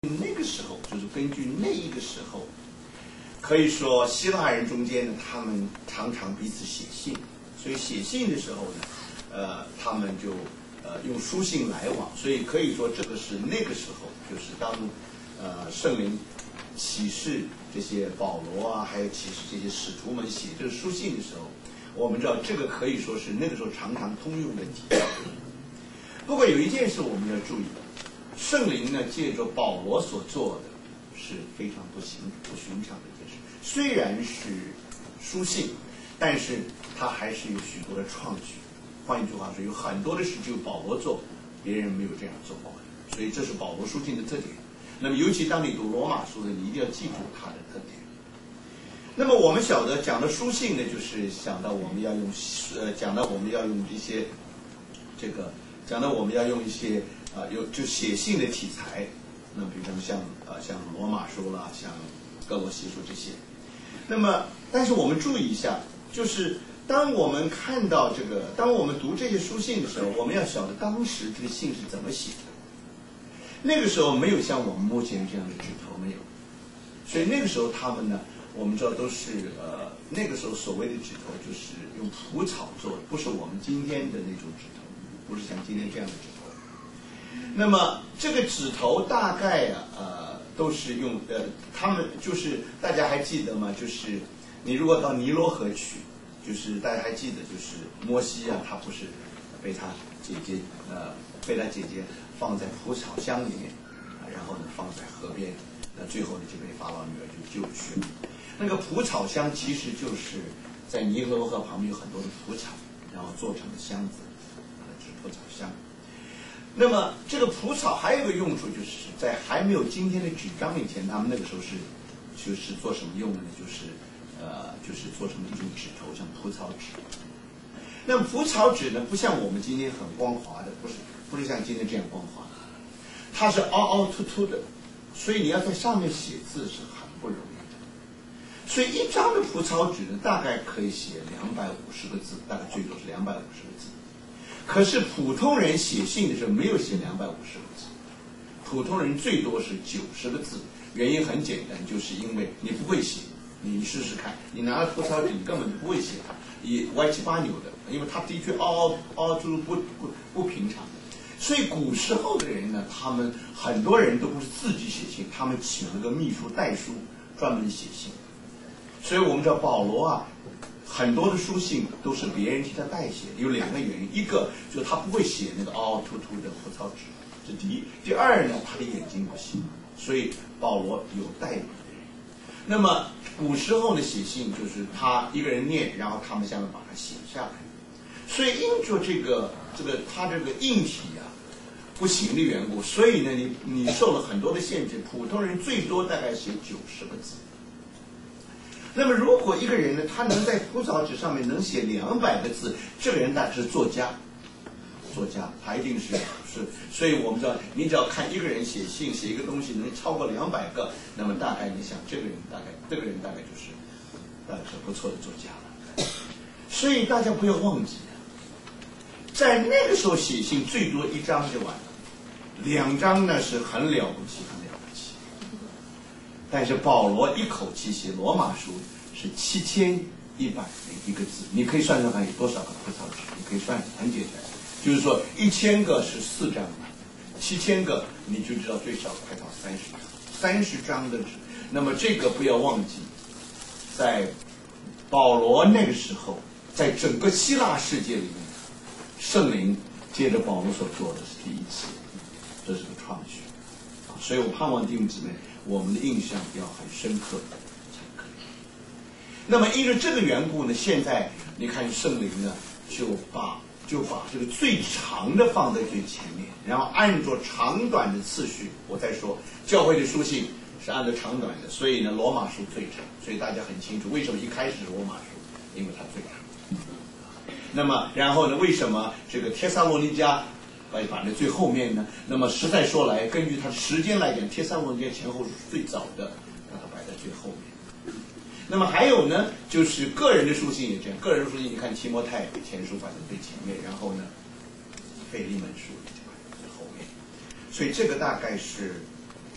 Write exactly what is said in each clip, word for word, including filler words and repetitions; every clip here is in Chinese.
那个时候，就是根据那一个时候，可以说希腊人中间呢，他们常常彼此写信，所以写信的时候呢，呃，他们就呃用书信来往，所以可以说这个是那个时候，就是当呃圣灵启示这些保罗啊，还有启示这些使徒们写这个书信的时候，我们知道这个可以说是那个时候常常通用的体系。不过有一件事我们要注意的。圣灵呢，借着保罗所做的是非常不寻不寻常的一件事。虽然是书信，但是他还是有许多的创举。换一句话说，有很多的事只有保罗做，别人没有这样做过的。所以这是保罗书信的特点。那么，尤其当你读罗马书的，你一定要记住它的特点。那么我们晓得，讲到书信呢，就是想到我们要用呃，讲到我们要用一些这个，讲到我们要用一些。啊、呃，有就写信的题材，那比如说像啊、呃、像罗马书啦，像哥罗西书这些。那么，但是我们注意一下，就是当我们看到这个，当我们读这些书信的时候，我们要晓得当时这个信是怎么写的。那个时候没有像我们目前这样的纸头，没有，所以那个时候他们呢，我们知道都是呃那个时候所谓的纸头就是用蒲草做的，不是我们今天的那种纸头，不是像今天这样的纸头。那么这个指头大概啊呃都是用呃他们就是大家还记得吗？就是你如果到尼罗河去，就是大家还记得就是摩西啊，他不是被他姐姐呃被他姐姐放在蒲草箱里面，啊、然后呢放在河边，那最后呢就被法老女儿就救去了。那个蒲草箱其实就是在尼罗河旁边有很多的蒲草，然后做成的箱子，呃是蒲草箱。那么这个蒲草还有一个用处，就是在还没有今天的纸张以前，他们那个时候是就是做什么用的呢？就是呃，就是做成一种纸头，像蒲草纸。那么蒲草纸呢，不像我们今天很光滑的，不是不是像今天这样光滑，它是凹凹凸凸的，所以你要在上面写字是很不容易的。所以一张的蒲草纸呢，大概可以写两百五十个字，大概最多是两百五十个字。可是普通人写信的时候没有写两百五十个字，普通人最多是九十个字。原因很简单，就是因为你不会写，你试试看，你拿了蒲草纸，你根本就不会写它，也歪七八扭的，因为它的确凹凹凹凸不不不平常的。所以古时候的人呢，他们很多人都不是自己写信，他们请了个秘书代书专门写信。所以我们知道保罗啊。很多的书信都是别人替他代写，有两个原因，一个就是他不会写那个凹凹凸凸的蒲草纸，这第一；第二呢，他的眼睛不行，所以保罗有代笔的人。那么古时候的写信就是他一个人念，然后他们下面把它写下来。所以因着这个这个他这个硬体啊不行的缘故，所以呢，你你受了很多的限制，普通人最多大概写九十个字。那么，如果一个人呢，他能在蒲草纸上面能写两百个字，这个人大概是作家。作家，他一定是是，所以我们知道，你只要看一个人写信，写一个东西能超过两百个，那么大概你想，这个人大概，这个人大概就是，大概是不错的作家了。所以大家不要忘记，在那个时候写信最多一张就完了，两张呢是很了不起，很了不起。但是保罗一口气写罗马书是七千一百零一个字，你可以算算看有多少个蒲草纸，你可以算，很简单，就是说一千个是四张嘛，七千个你就知道最少快到三十张，三十张的纸。那么这个不要忘记，在保罗那个时候，在整个希腊世界里面，圣灵借着保罗所做的是第一次，这是个创举。所以我盼望弟兄姊妹，我们的印象要很深刻才可以。那么因为这个缘故呢，现在你看圣灵呢，就把就把这个最长的放在最前面，然后按照长短的次序。我再说，教会的书信是按照长短的，所以呢，罗马书最长。所以大家很清楚，为什么一开始是罗马书，因为它最长。那么然后呢，为什么这个帖撒罗尼迦摆摆在最后面呢？那么实在说来，根据它的时间来讲，帖撒罗尼迦前后是最早的，把它摆在最后面。那么还有呢，就是个人的书信也这样。个人书信，你看提摩太前书摆在最前面，然后呢，腓利门书就摆在最后面。所以这个大概是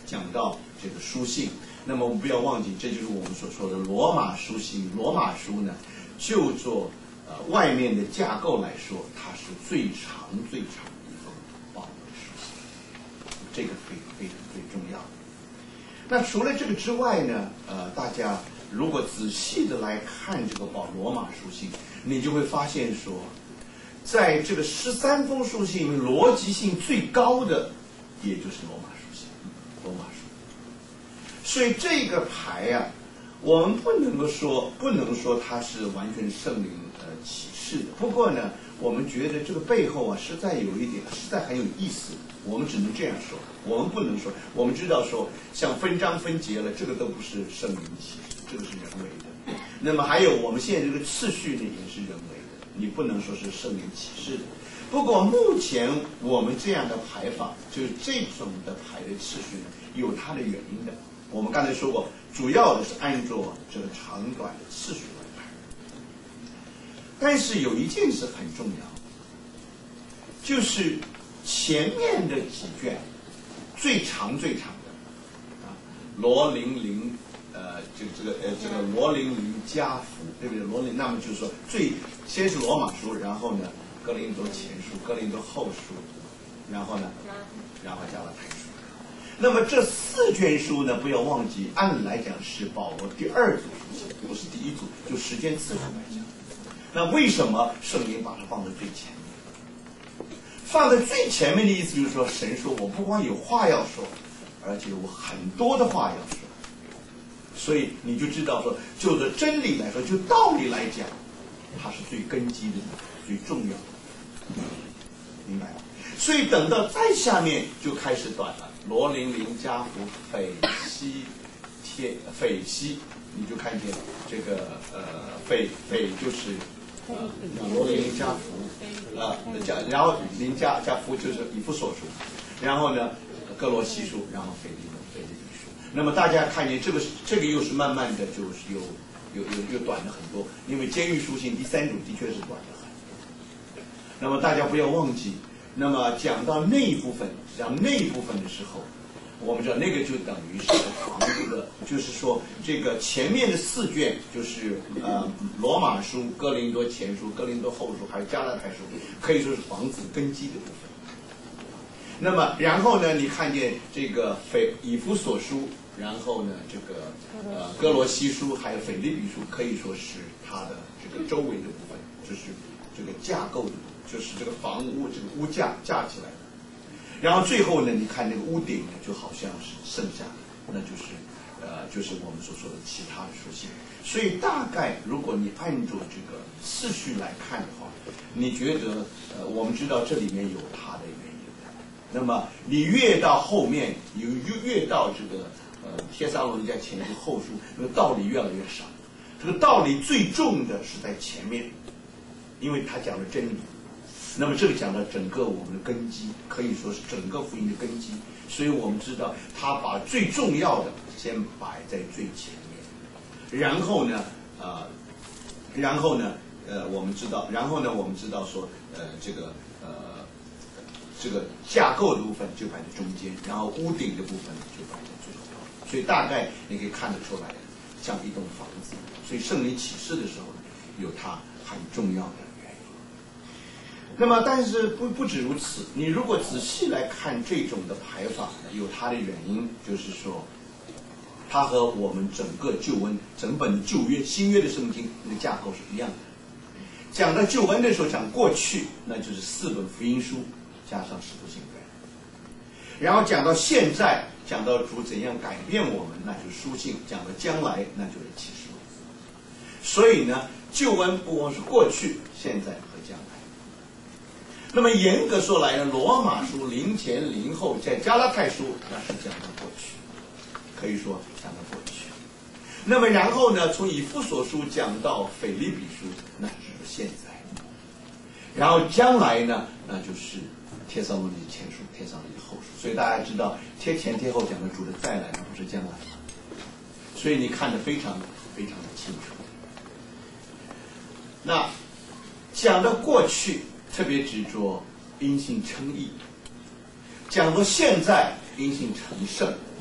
讲到这个书信。那么我们不要忘记，这就是我们所说的罗马书信。罗马书呢，就做呃外面的架构来说，它是最长最长的一封保罗的书信，这个非非常最重要。那除了这个之外呢，呃，大家如果仔细的来看这个保罗马书信，你就会发现说，在这个十三封书信逻辑性最高的，也就是罗马书信，罗马书。所以这个牌啊，我们不能够说不能说它是完全圣灵呃启示的。不过呢，我们觉得这个背后啊，实在有一点，实在很有意思。我们只能这样说，我们不能说。我们知道说，像分章分节了，这个都不是圣灵启示，这个是人为的。那么还有我们现在这个次序呢，也是人为的，你不能说是圣灵启示的。不过目前我们这样的排法，就是这种的排的次序呢，有它的原因的。我们刚才说过，主要的是按照这个长短的次序来排。但是有一件事很重要，就是前面的几卷最长最长的啊，罗琳琳，呃，这个这个呃这个罗琳琳加福，对不对？罗琳，那么就是说最先是罗马书，然后呢哥林多前书、哥林多后书，然后呢，然后加拉太书。那么这四卷书呢，不要忘记，按理来讲是保罗第二组书信，不是第一组，就时间次数来讲。那为什么圣灵把它放在最前面？放在最前面的意思就是说，神说我不光有话要说，而且我很多的话要说。所以你就知道说，就着真理来说，就道理来讲，它是最根基的、最重要的，明白吗？所以等到再下面就开始短了。罗琳琳加福斐西贴斐西，你就看见这个呃斐斐就是呃罗琳琳加福呃加，然后琳加加福就是以弗所书，然后呢哥罗西书，然后腓利门腓利比书。那么大家看见这个这个又是慢慢的就是又又又又短了很多，因为监狱书信第三种的确是短了很多。那么大家不要忘记。那么讲到那一部分，讲那一部分的时候，我们知道那个就等于是房子的，就是说这个前面的四卷就是呃罗马书、哥林多前书、哥林多后书还有加拉太书，可以说是房子根基的部分。那么然后呢，你看见这个腓以弗所书，然后呢这个呃哥罗西书还有腓立比书，可以说是它的这个周围的部分，就是这个架构的部分。就是这个房屋，这个屋架架起来的，然后最后呢，你看那个屋顶呢，就好像是剩下的，那就是呃，就是我们所说的其他的书信。所以大概如果你按照这个次序来看的话，你觉得呃，我们知道这里面有它的原因的。那么你越到后面，有越越到这个呃帖撒罗尼迦前书后书，那个道理越来越少。这个道理最重的是在前面，因为他讲了真理。那么这个讲到整个我们的根基，可以说是整个福音的根基，所以我们知道他把最重要的先摆在最前面，然后呢，呃，然后呢，呃，我们知道，然后呢，我们知道说，呃，这个呃，这个架构的部分就摆在中间，然后屋顶的部分就摆在最后，所以大概你可以看得出来，像一栋房子，所以圣灵启示的时候有它很重要的。那么，但是不不止如此，你如果仔细来看这种的排法，有它的原因，就是说，它和我们整个救恩、整本旧约、新约的圣经的架构是一样的。讲到救恩的时候，讲过去，那就是四本福音书加上使徒信传；然后讲到现在，讲到主怎样改变我们，那就是书信；讲到将来，那就是启示录。所以呢，救恩不光是过去、现在和将来。那么严格说来呢，罗马书零前零后，在加拉太书那是讲到过去，可以说讲到过去。那么然后呢，从以弗所书讲到腓立比书，那是现在。然后将来呢，那就是帖撒罗尼前书、帖撒罗尼后书。所以大家知道，贴前贴后讲的主的再来，不是将来。所以你看得非常非常的清楚。那讲到过去，特别执着因信称义；讲到现在，因信成圣；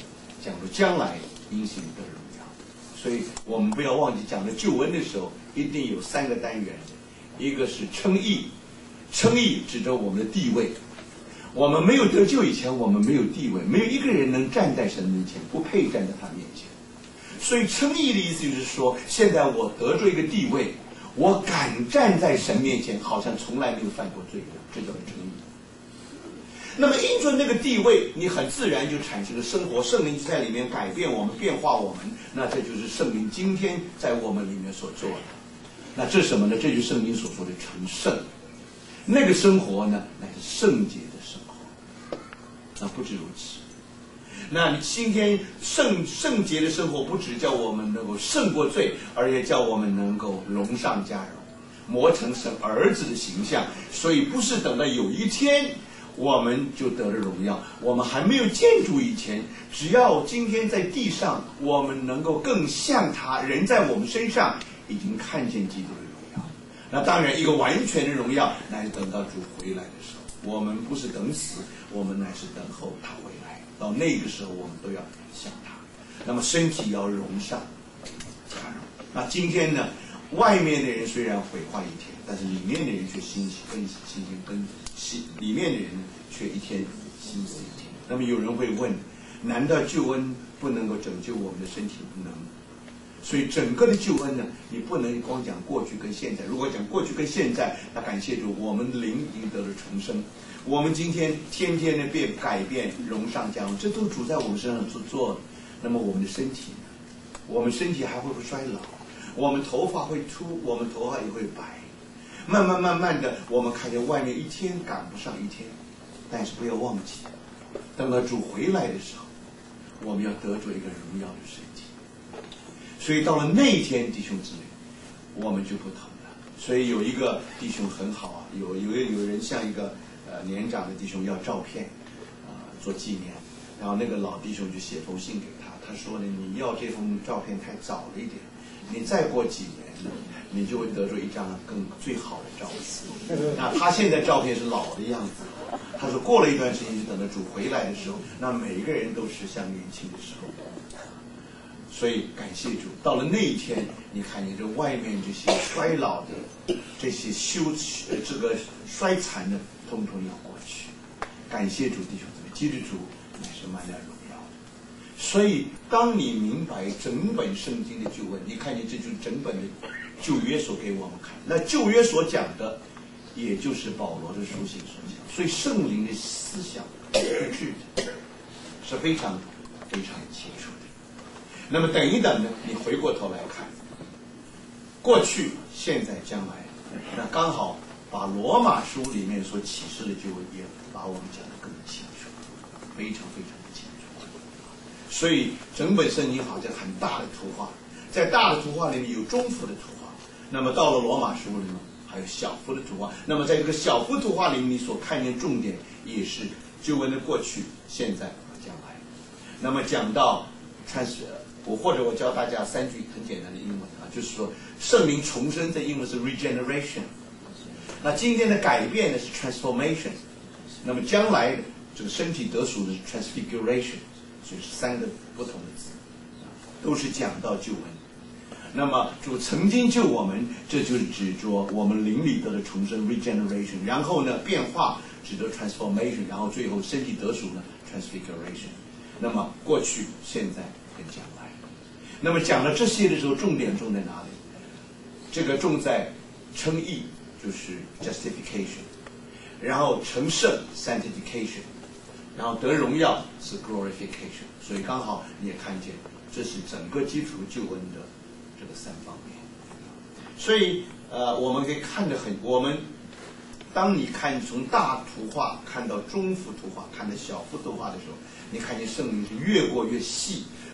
讲到将来因信得荣耀。所以我们不要忘记，讲到救恩的时候，一定有三个单元，一个是称义，称义指着我们的地位。我们没有得救以前，我们没有地位，没有一个人能站在神面前，不配站在他面前。所以称义的意思就是说，现在我得着一个地位，我敢站在神面前，好像从来没有犯过罪一样，这叫称义。那么因着那个地位，你很自然就产生了生活，圣灵就在里面改变我们，变化我们。那这就是圣灵今天在我们里面所做的。那这是什么呢？这就是圣经所说的成圣。那个生活呢，乃是圣洁的生活。那不止如此。那你今天圣圣洁的生活，不只叫我们能够胜过罪，而也叫我们能够荣上加荣，磨成神儿子的形象。所以不是等到有一天我们就得了荣耀，我们还没有建筑以前，只要今天在地上，我们能够更像他，人在我们身上已经看见基督的荣耀。那当然，一个完全的荣耀，乃是等到主回来的时候。我们不是等死，我们乃是等候他回来。到那个时候，我们都要像他。那么身体要荣上加荣。那今天呢，外面的人虽然毁坏一天，但是里面的人却欣喜更新鲜更新，里面的人却一天新死一天。那么有人会问，难道救恩不能够拯救我们的身体？不能。所以整个的救恩呢，你不能光讲过去跟现在。如果讲过去跟现在，那感谢主，我们的灵已经得了重生。我们今天天天的变改变，荣上加荣，这都主在我们身上所做的。那么我们的身体呢？我们身体还会不会衰老？我们头发会秃，我们头发也会白。慢慢慢慢的，我们看见外面一天赶不上一天。但是不要忘记，等到主回来的时候，我们要得着一个荣耀的身体。所以到了那一天，弟兄姊妹，我们就不同了。所以有一个弟兄很好啊，有有有人向一个呃年长的弟兄要照片啊、呃、做纪念，然后那个老弟兄就写封信给他，他说呢，你要这封照片太早了一点，你再过几年呢，你就会得出一张更最好的照片。那他现在照片是老的样子，他说过了一段时间，就等到主回来的时候，那每一个人都是像年轻的时候。所以感谢主，到了那一天，你看见这外面这些衰老的、这些羞这个衰残的，通通要过去。感谢主，弟兄姊妹，基督主乃是满了荣耀的。所以，当你明白整本圣经的救恩，你看见这就是整本的旧约所给我们看。那旧约所讲的，也就是保罗的书信所讲。所以，圣灵的思想是一致的，是非常非常清楚的。那么等一等呢，你回过头来看，过去、现在、将来，那刚好把罗马书里面所启示的救恩也把我们讲得更清楚，非常非常的清楚。所以整本圣经好像很大的图画，在大的图画里面有中幅的图画，那么到了罗马书里面还有小幅的图画。那么在这个小幅图画里面，你所看见重点也是救恩的过去、现在和将来。那么讲到开始。我或者我教大家三句很简单的英文啊，就是说圣灵重生在英文是 regeneration， 那今天的改变呢是 transformation， 那么将来这个身体得赎的是 transfiguration， 所以是三个不同的字，都是讲到救恩。那么主曾经救我们，这就是指着我们灵里得的重生 regeneration， 然后呢变化指的 transformation， 然后最后身体得赎呢 transfiguration。那么过去、现在跟将来。那么讲了这些的时候，重点重在哪里？这个重在称义，就是 justification， 然后成圣 sanctification， 然后得荣耀是 glorification。所以刚好你也看见，这是整个基础救恩的这个三方面。所以呃，我们可以看得很，我们当你看从大图画看到中幅图画，看到小幅图画的时候，你看见圣灵是越过越细。